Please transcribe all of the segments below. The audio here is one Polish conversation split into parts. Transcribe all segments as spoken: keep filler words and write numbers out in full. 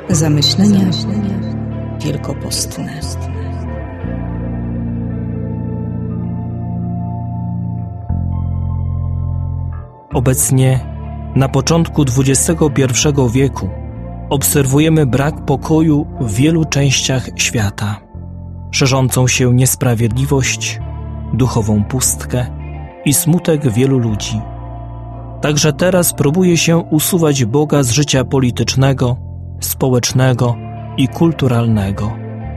Zamyślenia wielkopostne. Obecnie, na początku dwudziestego pierwszego wieku, obserwujemy brak pokoju w wielu częściach świata, szerzącą się niesprawiedliwość, duchową pustkę i smutek wielu ludzi. Także teraz próbuje się usuwać Boga z życia politycznego, społecznego i kulturalnego.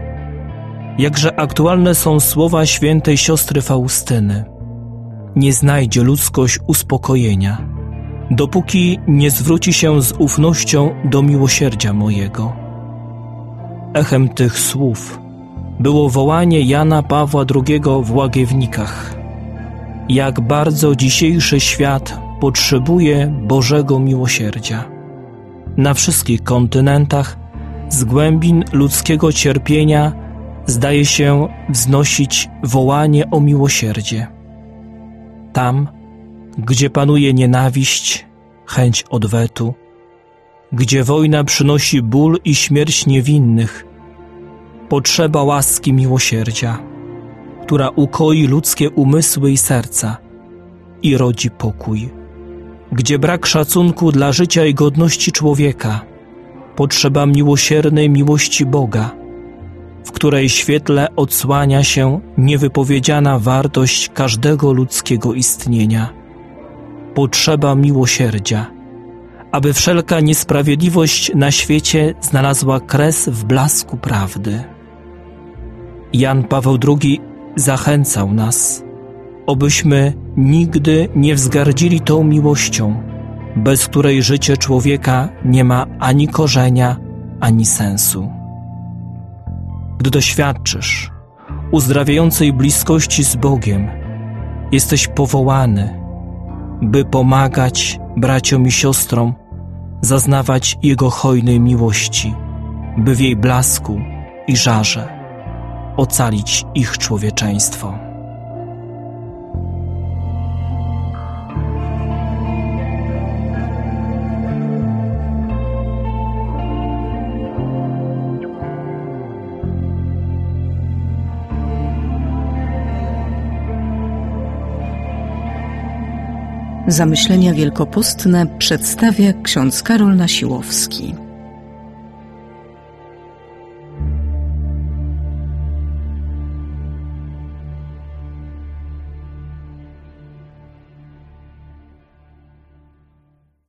Jakże aktualne są słowa świętej siostry Faustyny. Nie znajdzie ludzkość uspokojenia, dopóki nie zwróci się z ufnością do miłosierdzia mojego. Echem tych słów było wołanie Jana Pawła drugiego w Łagiewnikach. Jak bardzo dzisiejszy świat potrzebuje Bożego miłosierdzia. Na wszystkich kontynentach z głębin ludzkiego cierpienia zdaje się wznosić wołanie o miłosierdzie. Tam, gdzie panuje nienawiść, chęć odwetu, gdzie wojna przynosi ból i śmierć niewinnych, potrzeba łaski miłosierdzia, która ukoi ludzkie umysły i serca i rodzi pokój. Gdzie brak szacunku dla życia i godności człowieka, potrzeba miłosiernej miłości Boga, w której świetle odsłania się niewypowiedziana wartość każdego ludzkiego istnienia. Potrzeba miłosierdzia, aby wszelka niesprawiedliwość na świecie znalazła kres w blasku prawdy. Jan Paweł drugi zachęcał nas, obyśmy nigdy nie wzgardzili tą miłością, bez której życie człowieka nie ma ani korzenia, ani sensu. Gdy doświadczysz uzdrawiającej bliskości z Bogiem, jesteś powołany, by pomagać braciom i siostrom zaznawać Jego hojnej miłości, by w jej blasku i żarze ocalić ich człowieczeństwo. Zamyślenia wielkopostne przedstawia ksiądz Karol Nasiłowski.